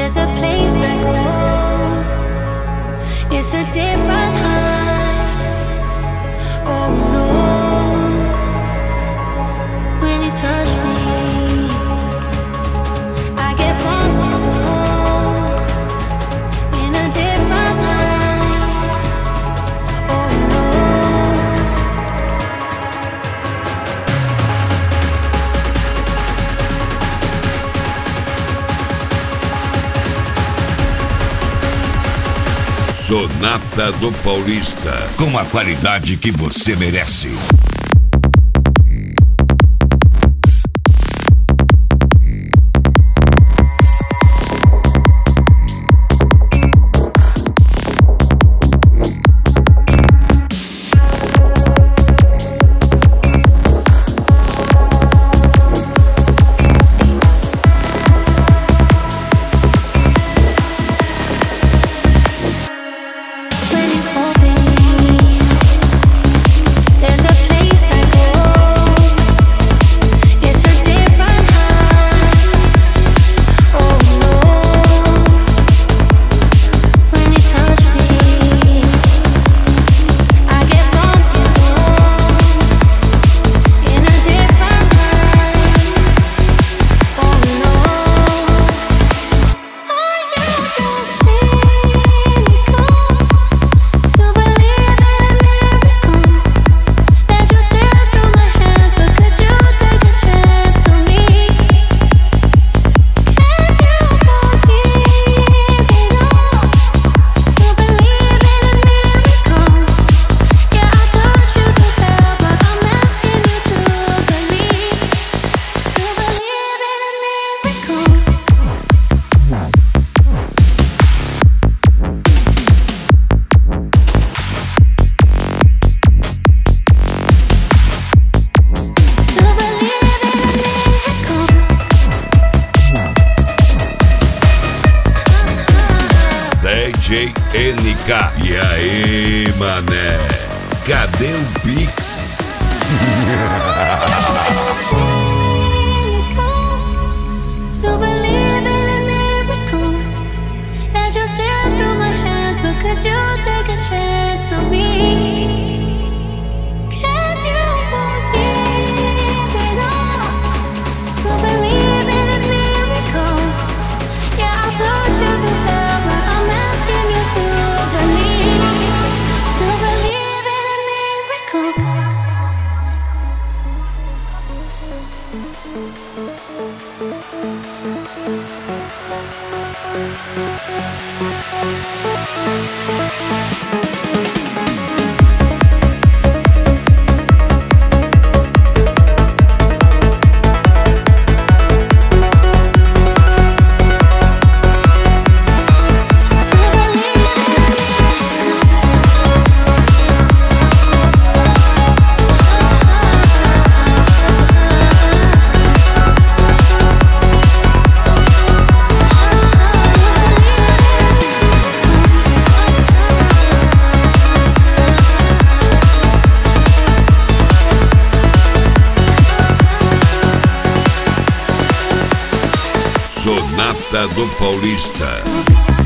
There's a place I go. It's a different high. Oh no, when you touch me, I get vulnerable in a different light. Oh no. Sonata do Paulista, com a qualidade que você merece. DJ NK. E aí, mané? Cadê o Pix? To believe in a miracle that just slid through my hands, but could you take a chance on me? Can you forgive it all? To believe in a miracle, yeah, I'll put you through hell, but I'm asking you to believe. To believe in a miracle. Sonata do Paulista.